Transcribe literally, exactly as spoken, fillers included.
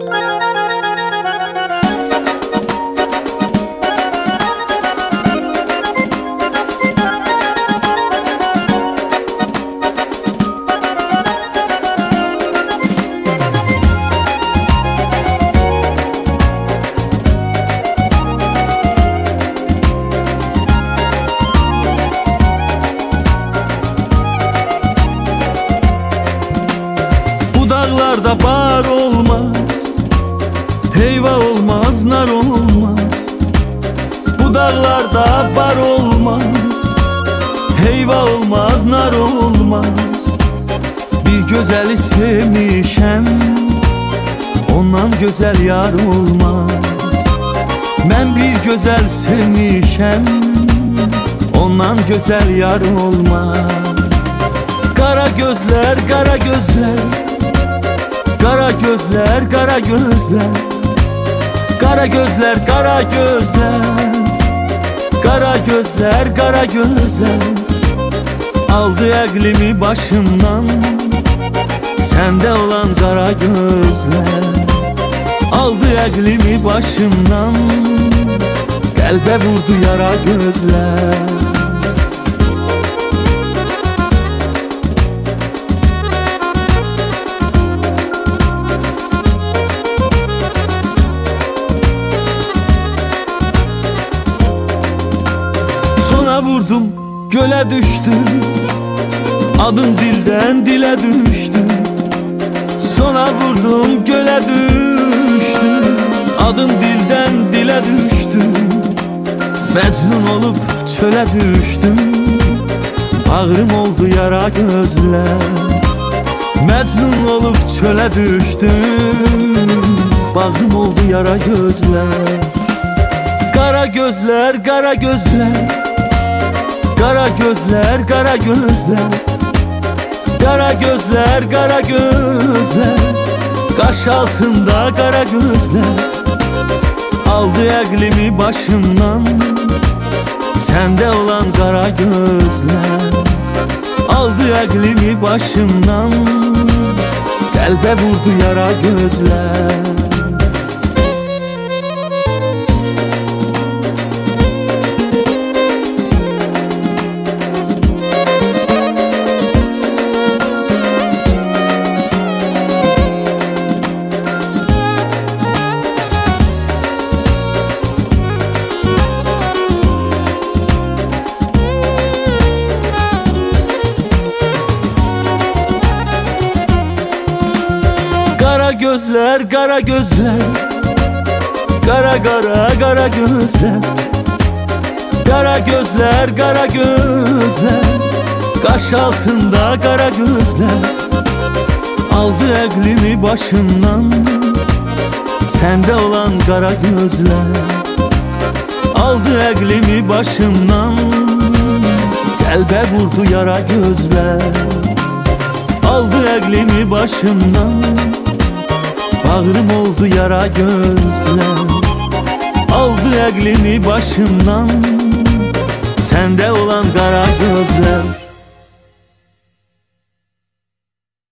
Dağlarda bar olmaz, heyva olmaz, nar olmaz. Bu dağlarda bar olmaz, heyva olmaz, nar olmaz. Bir gözeli sevmişem, ondan güzel yar olmaz. Ben bir güzel sevmişem, ondan güzel yar olmaz. Kara gözler, kara gözler, kara gözler, kara gözler, kara gözler, kara gözler, kara gözler, kara gözler. Aldı aklımı başımdan, sende olan kara gözler. Aldı aklımı başımdan, kalbe vurdu yara gözler. Vurdum, göle düştüm, adın dilden dile düştü. Sonra vurdum, göle düştüm, adın dilden dile düştü. Mecnun olup çöle düştüm, bağrım oldu yara gözler. Mecnun olup çöle düştüm, bağrım oldu yara gözler. Kara gözler, kara gözler, kara gözler, kara gözler, kara gözler, kara gözler. Kaş altında kara gözler. Aldı aklımı başımdan, sende olan kara gözler. Aldı aklımı başımdan, kalbe vurdu yara gözler. Kara gözler, kara gözler, kara kara kara gözler, kara gözler, kara gözler. Kaş altında kara gözler. Aldı aklımı başımdan, sende olan kara gözler. Aldı aklımı başımdan, kalbe vurdu yara gözler. Aldı aklımı başımdan, bağrım oldu yara gözler. Aldı aklımı başımdan, sende olan kara gözler.